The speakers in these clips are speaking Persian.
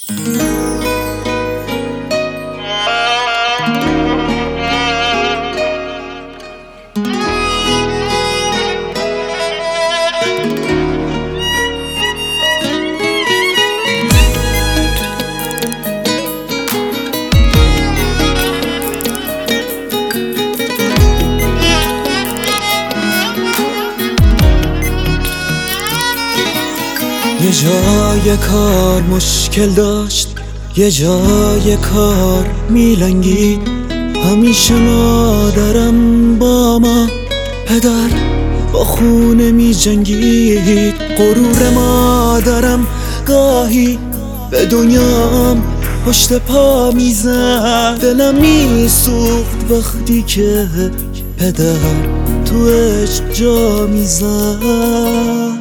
یه جای کار مشکل داشت، یه جای کار میلنگید. همیشه مادرم با ما، پدر با خونه می جنگید. غرور مادرم گاهی به دنیام پشت پا میزد. دلم میسوخت وقتی که پدر تو عشق جا میزد.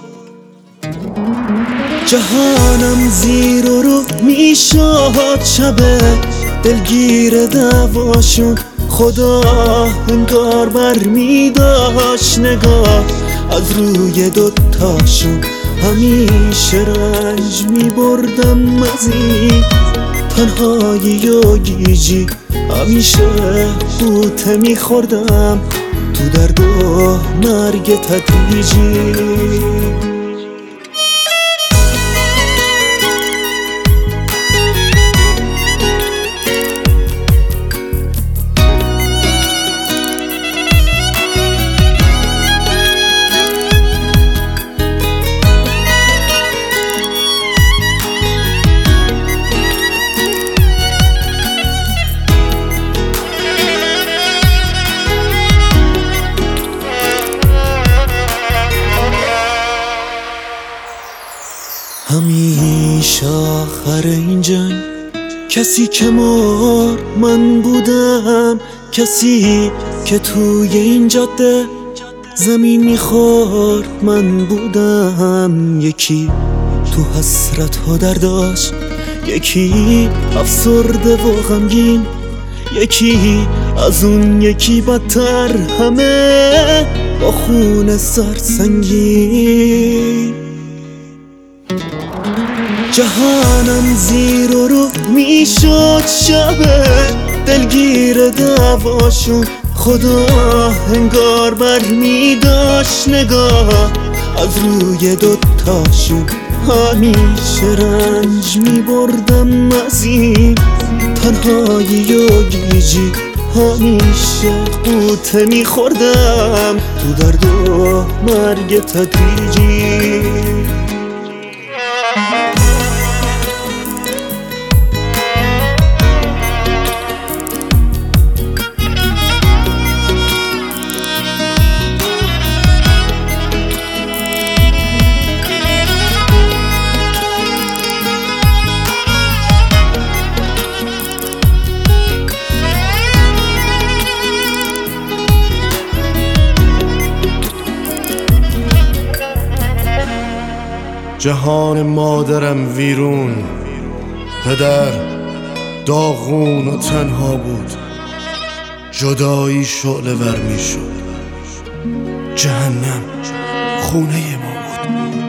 جهانم زیر و رو میشد شبه، دلگیر دعواشون. خدا انگار بر میداشت نگاه از روی دوتاشون. همیشه رنج میبردم از این تنهایی و گیجی. همیشه بوته میخوردم تو درد و مرگ تدریجی. همیشه آخر این جنگ کسی که مرد من بودم. کسی که توی این جاده زمین میخورد من بودم. یکی تو حسرت ها درداش، یکی افسرده و غمگین، یکی از اون یکی بدتر، همه با خون سرسنگین. جهانم زیر و رو میشد شبه، دلگیر دعواشون. خدا انگار بر میداشت نگاه از روی دوتاشون. همیشه رنج میبردم از این تنهایی و گیجی. همیشه قوطه میخوردم تو درد و مرگ تدریجی. جهان مادرم ویرون، پدر داغون و تنها بود. جدایی شعله ور می شد، جهنم خونه ما بود.